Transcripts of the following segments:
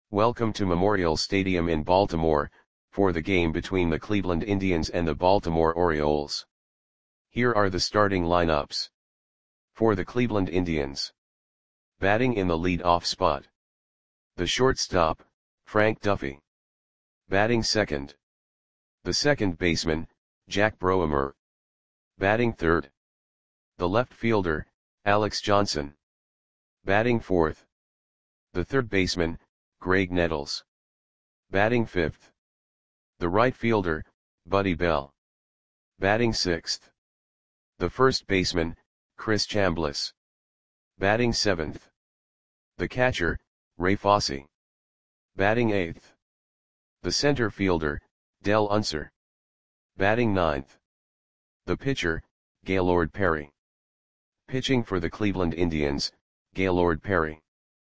Welcome to Memorial Stadium in Baltimore, for the game between the Cleveland Indians and the Baltimore Orioles. Here are the starting lineups. For the Cleveland Indians. Batting in the lead-off spot. The shortstop, Frank Duffy. Batting second. The second baseman, Jack Broemer. Batting third. The left fielder, Alex Johnson. Batting fourth. The third baseman, Graig Nettles. Batting fifth. The right fielder, Buddy Bell. Batting sixth. The first baseman, Chris Chambliss. Batting seventh. The catcher, Ray Fosse. Batting eighth. The center fielder, Del Unser. Batting ninth. The pitcher, Gaylord Perry. Pitching for the Cleveland Indians, Gaylord Perry.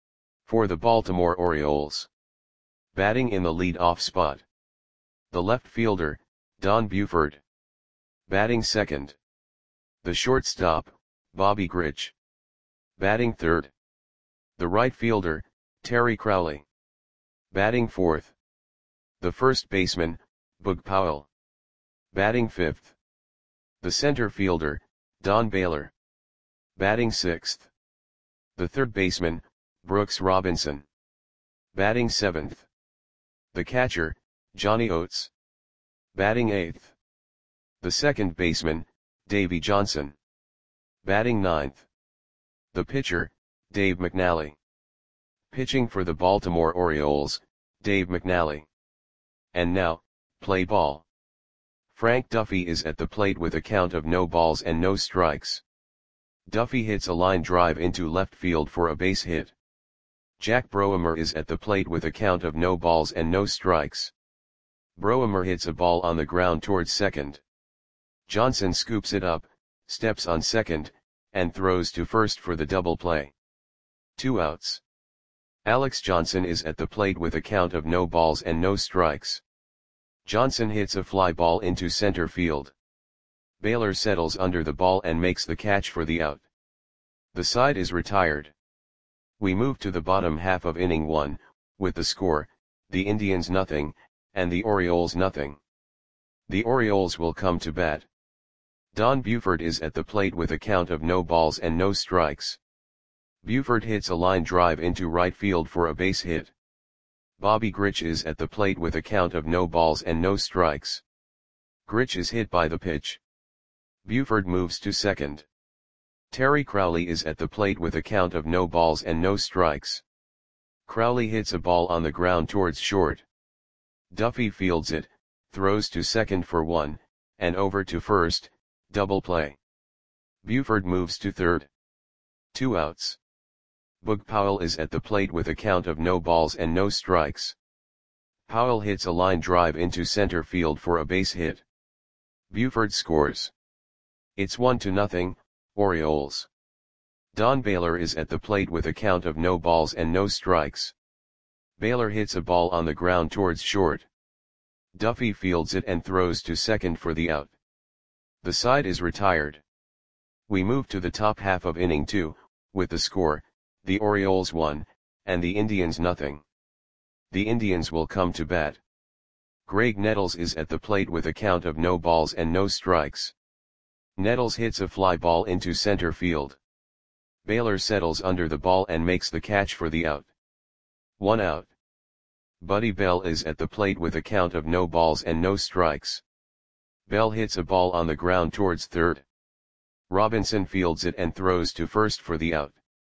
For the Baltimore Orioles. Batting in the lead-off spot. The left fielder, Don Buford. Batting second. The shortstop, Bobby Grich. Batting third. The right fielder, Terry Crowley. Batting fourth. The first baseman, Boog Powell. Batting fifth. The center fielder, Don Baylor. Batting sixth. The third baseman, Brooks Robinson. Batting seventh. The catcher, Johnny Oates. Batting eighth. The second baseman, Davey Johnson. Batting ninth. The pitcher, Dave McNally. Pitching for the Baltimore Orioles, Dave McNally. And now, play ball. Frank Duffy is at the plate with a count of no balls and no strikes. Duffy hits a line drive into left field for a base hit. Jack Broemer is at the plate with a count of no balls and no strikes. Broemer hits a ball on the ground towards second. Johnson scoops it up, steps on second, and throws to first for the double play. 2 outs. Alex Johnson is at the plate with a count of no balls and no strikes. Johnson hits a fly ball into center field. Baylor settles under the ball and makes the catch for the out. The side is retired. We move to the bottom half of inning 1, with the score, the Indians nothing, and the Orioles nothing. The Orioles will come to bat. Don Buford is at the plate with a count of no balls and no strikes. Buford hits a line drive into right field for a base hit. Bobby Grich is at the plate with a count of no balls and no strikes. Grich is hit by the pitch. Buford moves to second. Terry Crowley is at the plate with a count of no balls and no strikes. Crowley hits a ball on the ground towards short. Duffy fields it, throws to second for 1, and over to first, double play. Buford moves to third. 2 outs. Boog Powell is at the plate with a count of no balls and no strikes. Powell hits a line drive into center field for a base hit. Buford scores. It's 1-0, Orioles. Don Baylor is at the plate with a count of no balls and no strikes. Baylor hits a ball on the ground towards short. Duffy fields it and throws to second for the out. The side is retired. We move to the top half of inning 2, with the score, the Orioles 1, and the Indians nothing. The Indians will come to bat. Graig Nettles is at the plate with a count of no balls and no strikes. Nettles hits a fly ball into center field. Baylor settles under the ball and makes the catch for the out. 1 out. Buddy Bell is at the plate with a count of no balls and no strikes. Bell hits a ball on the ground towards third. Robinson fields it and throws to first for the out.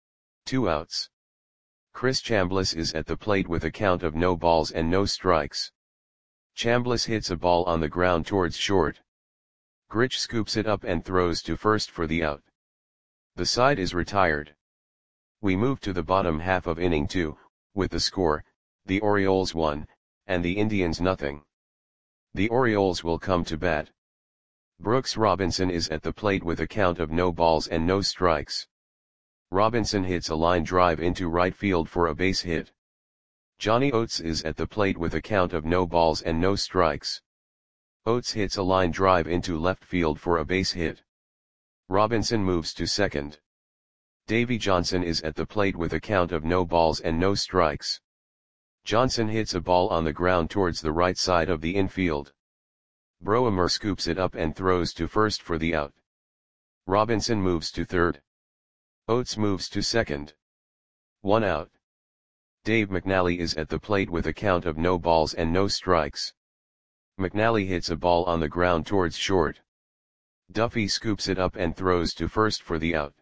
2 outs. Chris Chambliss is at the plate with a count of no balls and no strikes. Chambliss hits a ball on the ground towards short. Grich scoops it up and throws to first for the out. The side is retired. We move to the bottom half of inning 2, with the score, the Orioles 1, and the Indians nothing. The Orioles will come to bat. Brooks Robinson is at the plate with a count of no balls and no strikes. Robinson hits a line drive into right field for a base hit. Johnny Oates is at the plate with a count of no balls and no strikes. Oates hits a line drive into left field for a base hit. Robinson moves to second. Davey Johnson is at the plate with a count of no balls and no strikes. Johnson hits a ball on the ground towards the right side of the infield. Broemer scoops it up and throws to first for the out. Robinson moves to third. Oates moves to second. 1 out. Dave McNally is at the plate with a count of no balls and no strikes. McNally hits a ball on the ground towards short. Duffy scoops it up and throws to first for the out.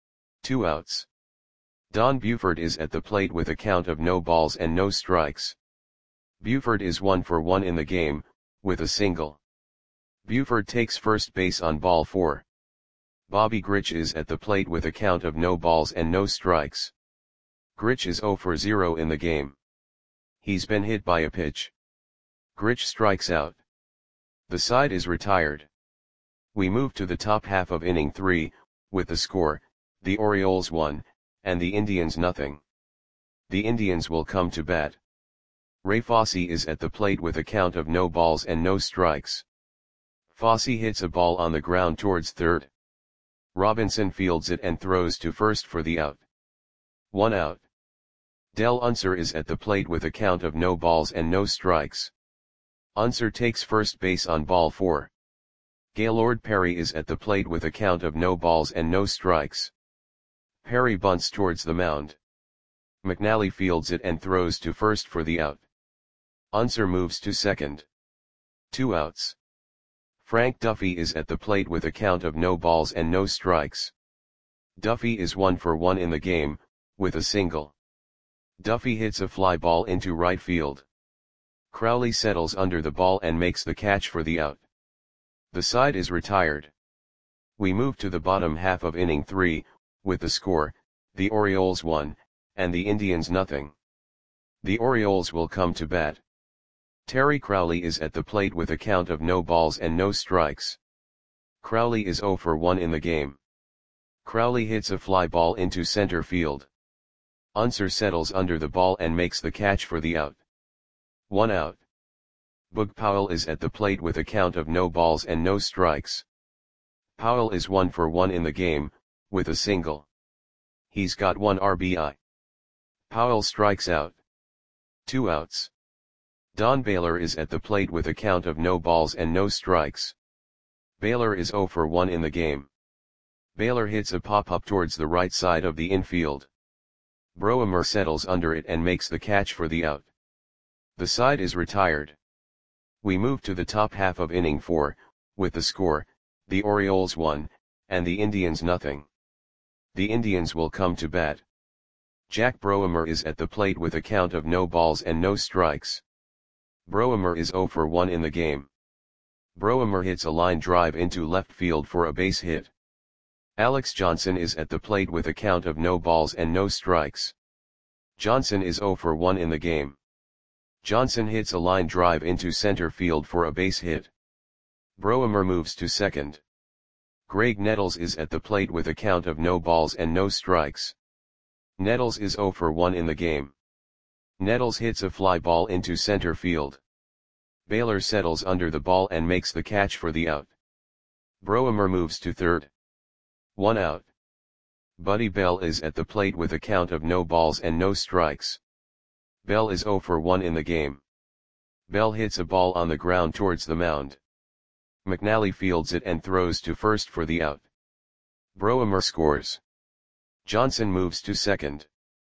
2 outs. Don Buford is at the plate with a count of no balls and no strikes. Buford is 1 for 1 in the game, with a single. Buford takes first base on ball 4. Bobby Grich is at the plate with a count of no balls and no strikes. Grich is 0 for 0 in the game. He's been hit by a pitch. Grich strikes out. The side is retired. We move to the top half of inning 3, with the score, the Orioles 1, and the Indians nothing. The Indians will come to bat. Ray Fosse is at the plate with a count of no balls and no strikes. Fosse hits a ball on the ground towards third. Robinson fields it and throws to first for the out. 1 out. Del Unser is at the plate with a count of no balls and no strikes. Unser takes first base on ball 4. Gaylord Perry is at the plate with a count of no balls and no strikes. Perry bunts towards the mound. McNally fields it and throws to first for the out. Unser moves to second. 2 outs. Frank Duffy is at the plate with a count of no balls and no strikes. Duffy is 1 for 1 in the game, with a single. Duffy hits a fly ball into right field. Crowley settles under the ball and makes the catch for the out. The side is retired. We move to the bottom half of inning 3, with the score, the Orioles 1, and the Indians nothing. The Orioles will come to bat. Terry Crowley is at the plate with a count of no balls and no strikes. Crowley is 0 for 1 in the game. Crowley hits a fly ball into center field. Unser settles under the ball and makes the catch for the out. 1 out. Boog Powell is at the plate with a count of no balls and no strikes. Powell is 1 for 1 in the game, with a single. He's got 1 RBI. Powell strikes out. 2 outs. Don Baylor is at the plate with a count of no balls and no strikes. Baylor is 0 for 1 in the game. Baylor hits a pop-up towards the right side of the infield. Broemer settles under it and makes the catch for the out. The side is retired. We move to the top half of inning 4, with the score, the Orioles 1, and the Indians nothing. The Indians will come to bat. Jack Broemer is at the plate with a count of no balls and no strikes. Broemer is 0 for 1 in the game. Broemer hits a line drive into left field for a base hit. Alex Johnson is at the plate with a count of no balls and no strikes. Johnson is 0 for 1 in the game. Johnson hits a line drive into center field for a base hit. Broemer moves to second. Greg Nettles is at the plate with a count of no balls and no strikes. Nettles is 0 for 1 in the game. Nettles hits a fly ball into center field. Baylor settles under the ball and makes the catch for the out. Broemer moves to third. 1 out. Buddy Bell is at the plate with a count of no balls and no strikes. Bell is 0 for 1 in the game. Bell hits a ball on the ground towards the mound. McNally fields it and throws to first for the out. Broemer scores. Johnson moves to second.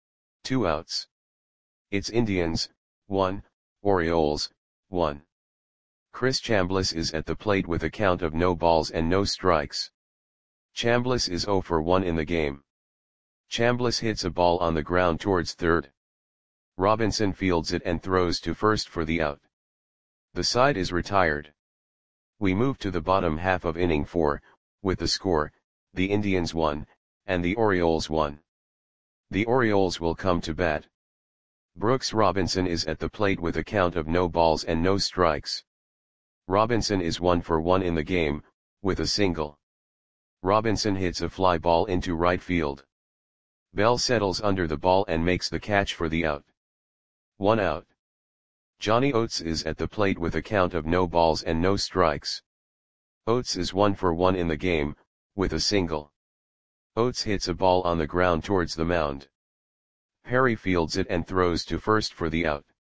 2 outs. It's Indians, 1, Orioles, 1. Chris Chambliss is at the plate with a count of no balls and no strikes. Chambliss is 0 for 1 in the game. Chambliss hits a ball on the ground towards third. Robinson fields it and throws to first for the out. The side is retired. We move to the bottom half of inning 4, with the score, the Indians 1, and the Orioles 1. The Orioles will come to bat. Brooks Robinson is at the plate with a count of no balls and no strikes. Robinson is 1 for 1 in the game, with a single. Robinson hits a fly ball into right field. Bell settles under the ball and makes the catch for the out. 1 out. Johnny Oates is at the plate with a count of no balls and no strikes. Oates is 1 for 1 in the game, with a single. Oates hits a ball on the ground towards the mound. Perry fields it and throws to first for the out.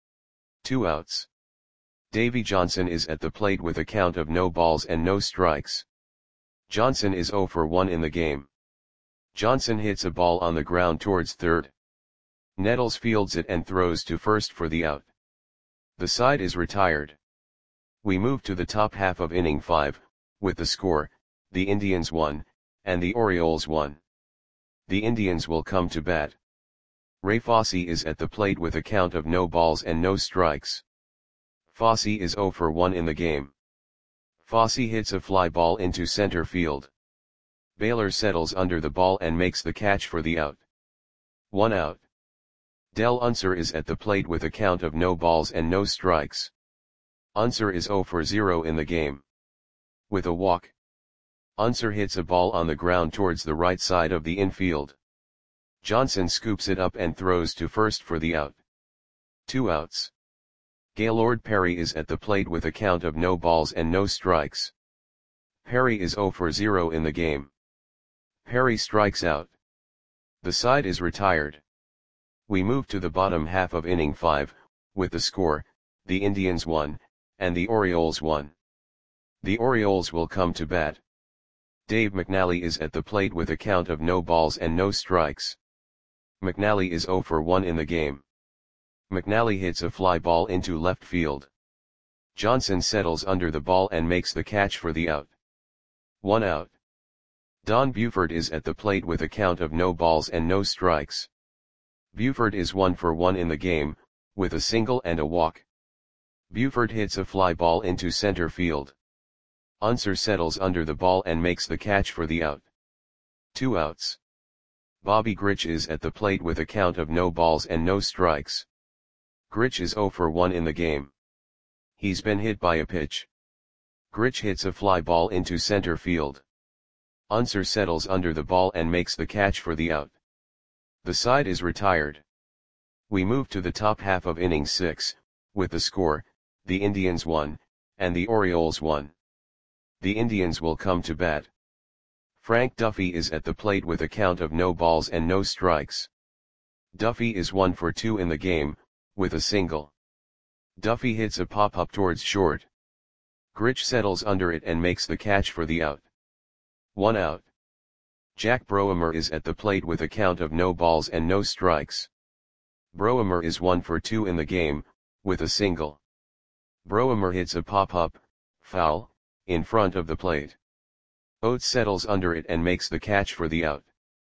2 outs. Davy Johnson is at the plate with a count of no balls and no strikes. Johnson is 0 for 1 in the game. Johnson hits a ball on the ground towards third. Nettles fields it and throws to first for the out. The side is retired. We move to the top half of inning 5, with the score, the Indians 1, and the Orioles 1. The Indians will come to bat. Ray Fosse is at the plate with a count of no balls and no strikes. Fosse is 0 for 1 in the game. Fosse hits a fly ball into center field. Baylor settles under the ball and makes the catch for the out. 1 out. Del Unser is at the plate with a count of no balls and no strikes. Unser is 0 for 0 in the game. With a walk, Unser hits a ball on the ground towards the right side of the infield. Johnson scoops it up and throws to first for the out. 2 outs. Gaylord Perry is at the plate with a count of no balls and no strikes. Perry is 0 for 0 in the game. Perry strikes out. The side is retired. We move to the bottom half of inning 5, with the score, the Indians 1, and the Orioles 1. The Orioles will come to bat. Dave McNally is at the plate with a count of no balls and no strikes. McNally is 0 for 1 in the game. McNally hits a fly ball into left field. Johnson settles under the ball and makes the catch for the out. 1 out. Don Buford is at the plate with a count of no balls and no strikes. Buford is 1 for 1 in the game, with a single and a walk. Buford hits a fly ball into center field. Unser settles under the ball and makes the catch for the out. 2 outs. Bobby Grich is at the plate with a count of no balls and no strikes. Grich is 0 for 1 in the game. He's been hit by a pitch. Grich hits a fly ball into center field. Unser settles under the ball and makes the catch for the out. The side is retired. We move to the top half of inning 6, with the score, the Indians 1, and the Orioles 1. The Indians will come to bat. Frank Duffy is at the plate with a count of no balls and no strikes. Duffy is 1 for 2 in the game, with a single. Duffy hits a pop-up towards short. Grich settles under it and makes the catch for the out. 1 out. Jack Broemer is at the plate with a count of no balls and no strikes. Broemer is 1 for 2 in the game, with a single. Broemer hits a pop-up, foul, in front of the plate. Oates settles under it and makes the catch for the out.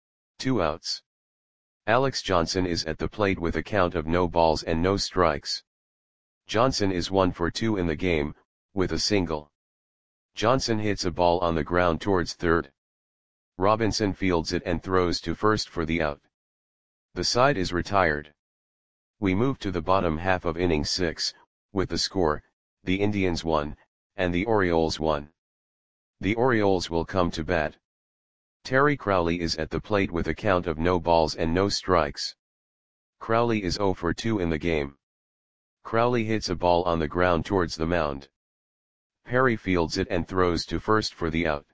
2 outs. Alex Johnson is at the plate with a count of no balls and no strikes. Johnson is 1 for 2 in the game, with a single. Johnson hits a ball on the ground towards third. Robinson fields it and throws to first for the out. The side is retired. We move to the bottom half of inning 6, with the score, the Indians 1, and the Orioles 1. The Orioles will come to bat. Terry Crowley is at the plate with a count of no balls and no strikes. Crowley is 0 for 2 in the game. Crowley hits a ball on the ground towards the mound. Perry fields it and throws to first for the out.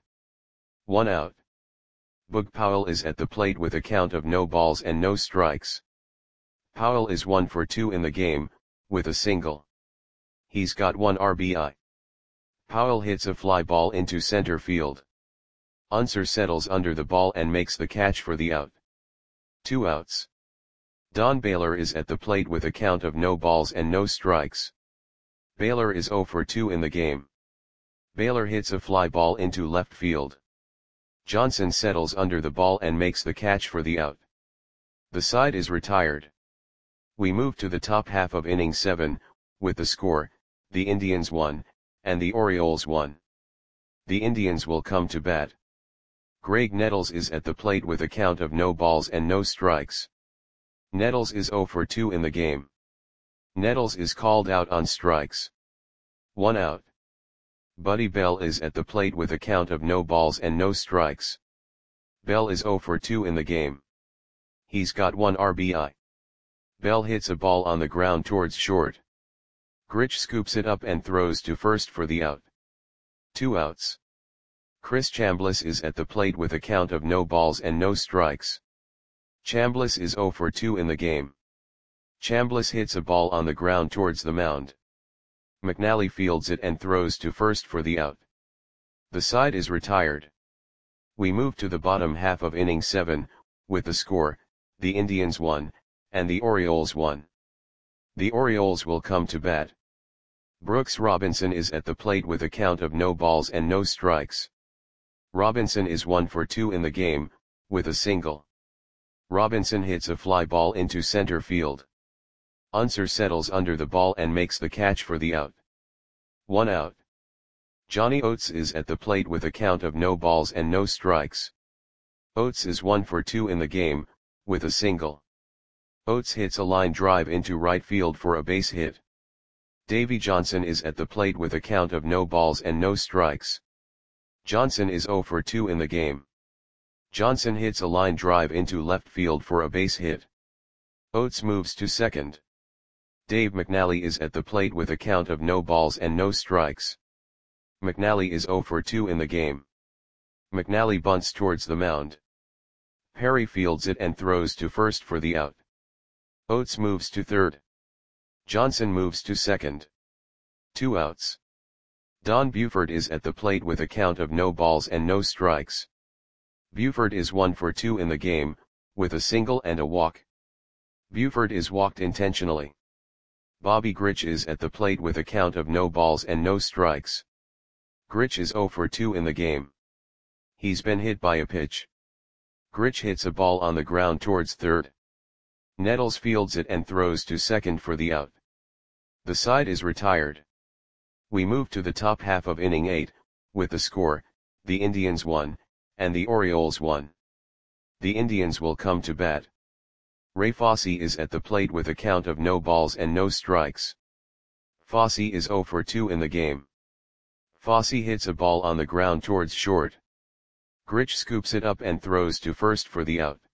1 out. Boog Powell is at the plate with a count of no balls and no strikes. Powell is 1 for 2 in the game, with a single. He's got 1 RBI. Powell hits a fly ball into center field. Unser settles under the ball and makes the catch for the out. 2 outs. Don Baylor is at the plate with a count of no balls and no strikes. Baylor is 0 for 2 in the game. Baylor hits a fly ball into left field. Johnson settles under the ball and makes the catch for the out. The side is retired. We move to the top half of inning 7, with the score, the Indians 1, and the Orioles 1. The Indians will come to bat. Greg Nettles is at the plate with a count of no balls and no strikes. Nettles is 0 for 2 in the game. Nettles is called out on strikes. 1 out. Buddy Bell is at the plate with a count of no balls and no strikes. Bell is 0 for 2 in the game. He's got 1 RBI. Bell hits a ball on the ground towards short. Grich scoops it up and throws to first for the out. 2 outs. Chris Chambliss is at the plate with a count of no balls and no strikes. Chambliss is 0 for 2 in the game. Chambliss hits a ball on the ground towards the mound. McNally fields it and throws to first for the out. The side is retired. We move to the bottom half of inning 7, with the score, the Indians 1, and the Orioles 1. The Orioles will come to bat. Brooks Robinson is at the plate with a count of no balls and no strikes. Robinson is 1 for 2 in the game, with a single. Robinson hits a fly ball into center field. Unser settles under the ball and makes the catch for the out. 1 out. Johnny Oates is at the plate with a count of no balls and no strikes. Oates is 1 for 2 in the game, with a single. Oates hits a line drive into right field for a base hit. Davey Johnson is at the plate with a count of no balls and no strikes. Johnson is 0 for 2 in the game. Johnson hits a line drive into left field for a base hit. Oates moves to second. Dave McNally is at the plate with a count of no balls and no strikes. McNally is 0 for 2 in the game. McNally bunts towards the mound. Perry fields it and throws to first for the out. Oates moves to third. Johnson moves to second. 2 outs. Don Buford is at the plate with a count of no balls and no strikes. Buford is 1 for 2 in the game, with a single and a walk. Buford is walked intentionally. Bobby Grich is at the plate with a count of no balls and no strikes. Grich is 0 for 2 in the game. He's been hit by a pitch. Grich hits a ball on the ground towards third. Nettles fields it and throws to second for the out. The side is retired. We move to the top half of inning 8, with the score, the Indians 1, and the Orioles 1. The Indians will come to bat. Ray Fosse is at the plate with a count of no balls and no strikes. Fosse is 0 for 2 in the game. Fosse hits a ball on the ground towards short. Grich scoops it up and throws to first for the out.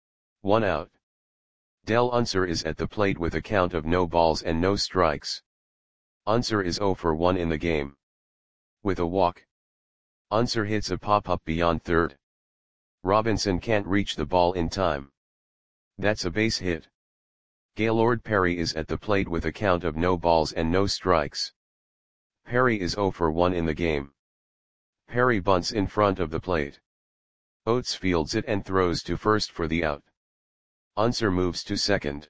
1 out. Del Unser is at the plate with a count of no balls and no strikes. Unser is 0 for 1 in the game. With a walk. Unser hits a pop-up beyond third. Robinson can't reach the ball in time. That's a base hit. Gaylord Perry is at the plate with a count of no balls and no strikes. Perry is 0 for 1 in the game. Perry bunts in front of the plate. Oates fields it and throws to first for the out. Unser moves to second.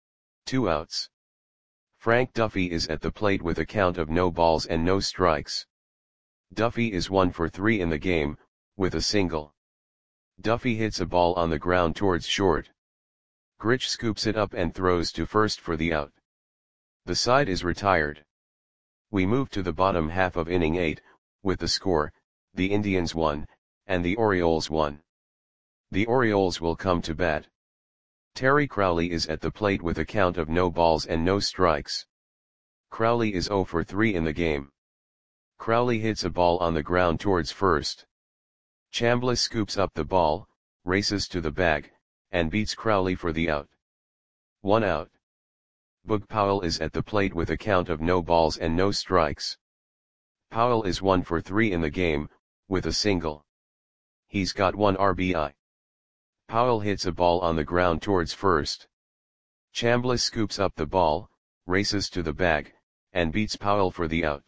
2 outs. Frank Duffy is at the plate with a count of no balls and no strikes. Duffy is 1 for 3 in the game, with a single. Duffy hits a ball on the ground towards short. Grich scoops it up and throws to first for the out. The side is retired. We move to the bottom half of inning 8, with the score, the Indians 1, and the Orioles 1. The Orioles will come to bat. Terry Crowley is at the plate with a count of no balls and no strikes. Crowley is 0 for 3 in the game. Crowley hits a ball on the ground towards first. Chambliss scoops up the ball, races to the bag, and beats Crowley for the out. 1 out. Boog Powell is at the plate with a count of no balls and no strikes. Powell is 1 for 3 in the game, with a single. He's got 1 RBI. Powell hits a ball on the ground towards first. Chambliss scoops up the ball, races to the bag, and beats Powell for the out.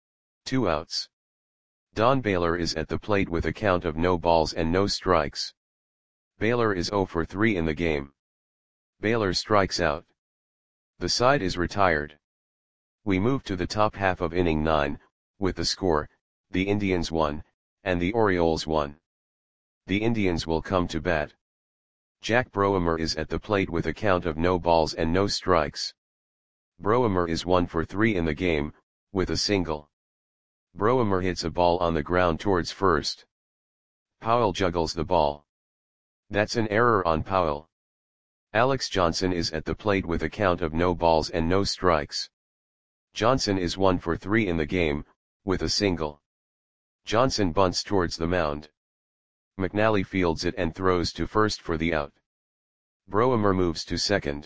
2 outs. Don Baylor is at the plate with a count of no balls and no strikes. Baylor is 0 for 3 in the game. Baylor strikes out. The side is retired. We move to the top half of inning 9, with the score, the Indians 1, and the Orioles 1. The Indians will come to bat. Jack Broemer is at the plate with a count of no balls and no strikes. Broemer is 1 for 3 in the game, with a single. Broemer hits a ball on the ground towards first. Powell juggles the ball. That's an error on Powell. Alex Johnson is at the plate with a count of no balls and no strikes. Johnson is 1 for 3 in the game, with a single. Johnson bunts towards the mound. McNally fields it and throws to first for the out. Broemer moves to second.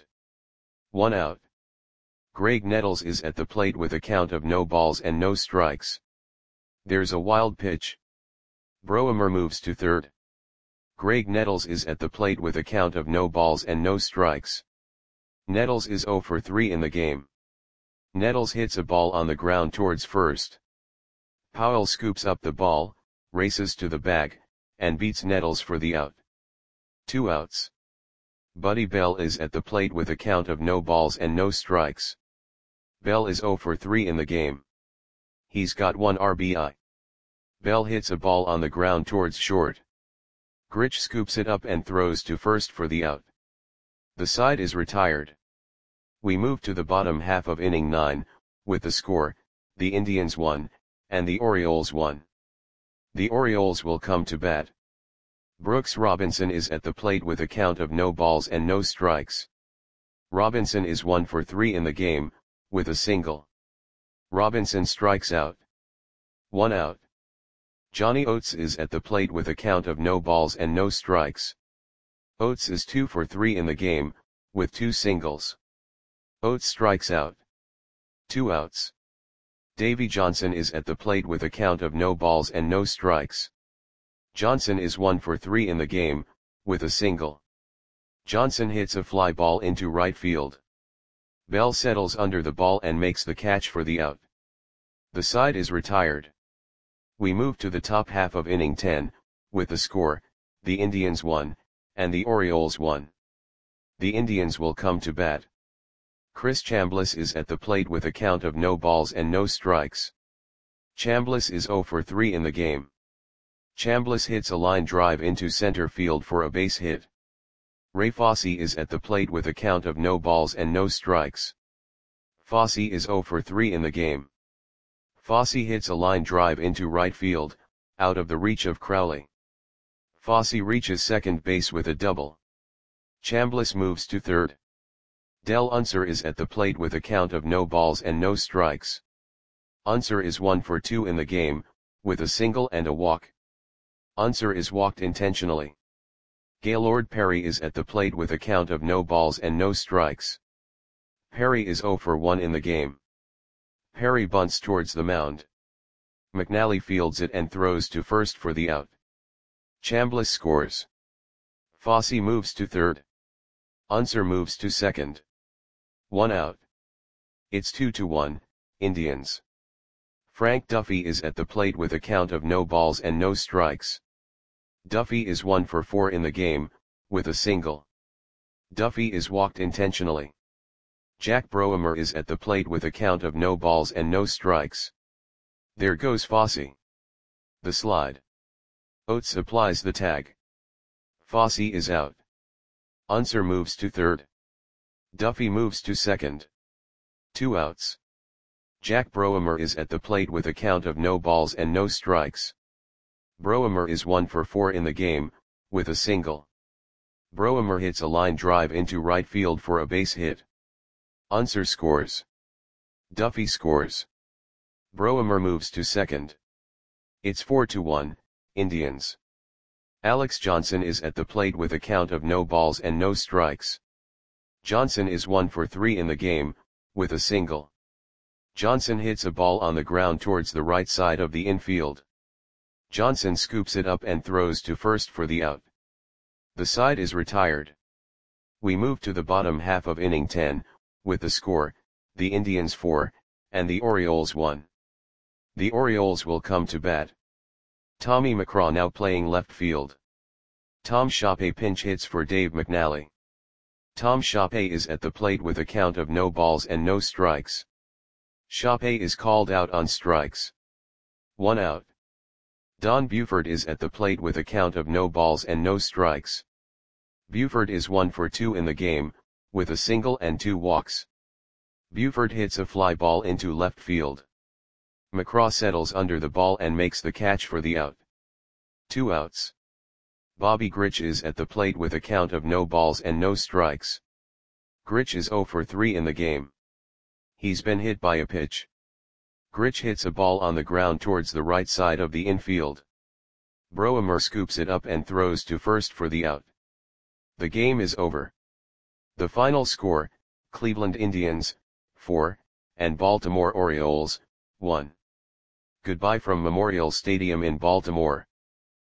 1 out. Greg Nettles is at the plate with a count of no balls and no strikes. There's a wild pitch. Broemer moves to third. Greg Nettles is at the plate with a count of no balls and no strikes. Nettles is 0 for 3 in the game. Nettles hits a ball on the ground towards first. Powell scoops up the ball, races to the bag, and beats Nettles for the out. 2 outs. Buddy Bell is at the plate with a count of no balls and no strikes. Bell is 0 for 3 in the game. He's got 1 RBI. Bell hits a ball on the ground towards short. Grich scoops it up and throws to first for the out. The side is retired. We move to the bottom half of inning 9, with the score, the Indians 1, and the Orioles 1. The Orioles will come to bat. Brooks Robinson is at the plate with a count of no balls and no strikes. Robinson is 1 for 3 in the game, with a single. Robinson strikes out. 1 out. Johnny Oates is at the plate with a count of no balls and no strikes. Oates is 2 for 3 in the game, with 2 singles. Oates strikes out. 2 outs. Davy Johnson is at the plate with a count of no balls and no strikes. Johnson is 1 for 3 in the game, with a single. Johnson hits a fly ball into right field. Bell settles under the ball and makes the catch for the out. The side is retired. We move to the top half of inning 10, with the score, the Indians 1, and the Orioles 1. The Indians will come to bat. Chris Chambliss is at the plate with a count of no balls and no strikes. Chambliss is 0 for 3 in the game. Chambliss hits a line drive into center field for a base hit. Ray Fosse is at the plate with a count of no balls and no strikes. Fosse is 0 for 3 in the game. Fosse hits a line drive into right field, out of the reach of Crowley. Fosse reaches second base with a double. Chambliss moves to third. Del Unser is at the plate with a count of no balls and no strikes. Unser is 1 for 2 in the game, with a single and a walk. Unser is walked intentionally. Gaylord Perry is at the plate with a count of no balls and no strikes. Perry is 0 for 1 in the game. Perry bunts towards the mound. McNally fields it and throws to first for the out. Chambliss scores. Fosse moves to third. Unser moves to second. 1 out. It's 2-1, Indians. Frank Duffy is at the plate with a count of no balls and no strikes. Duffy is 1 for 4 in the game, with a single. Duffy is walked intentionally. Jack Broemer is at the plate with a count of no balls and no strikes. There goes Fosse. The slide. Oates applies the tag. Fosse is out. Unser moves to third. Duffy moves to second. 2 outs. Jack Broemer is at the plate with a count of no balls and no strikes. Broemer is 1 for 4 in the game, with a single. Broemer hits a line drive into right field for a base hit. Unser scores. Duffy scores. Broemer moves to second. It's 4-1, Indians. Alex Johnson is at the plate with a count of no balls and no strikes. Johnson is 1 for 3 in the game, with a single. Johnson hits a ball on the ground towards the right side of the infield. Johnson scoops it up and throws to first for the out. The side is retired. We move to the bottom half of inning 10, with the score, the Indians 4, and the Orioles 1. The Orioles will come to bat. Tommy McCraw now playing left field. Tom Shoppe pinch hits for Dave McNally. Tom Shoppe is at the plate with a count of no balls and no strikes. Shoppe is called out on strikes. 1 out. Don Buford is at the plate with a count of no balls and no strikes. Buford is 1 for 2 in the game, with a single and 2 walks. Buford hits a fly ball into left field. McCraw settles under the ball and makes the catch for the out. 2 outs. Bobby Grich is at the plate with a count of no balls and no strikes. Grich is 0 for 3 in the game. He's been hit by a pitch. Grich hits a ball on the ground towards the right side of the infield. Broemer scoops it up and throws to first for the out. The game is over. The final score, Cleveland Indians, 4, and Baltimore Orioles, 1. Goodbye from Memorial Stadium in Baltimore.